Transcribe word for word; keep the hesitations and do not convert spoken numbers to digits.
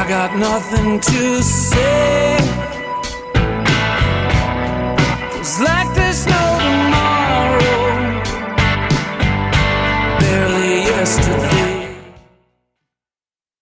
I got nothing to say. It's like there's no tomorrow, barely yesterday.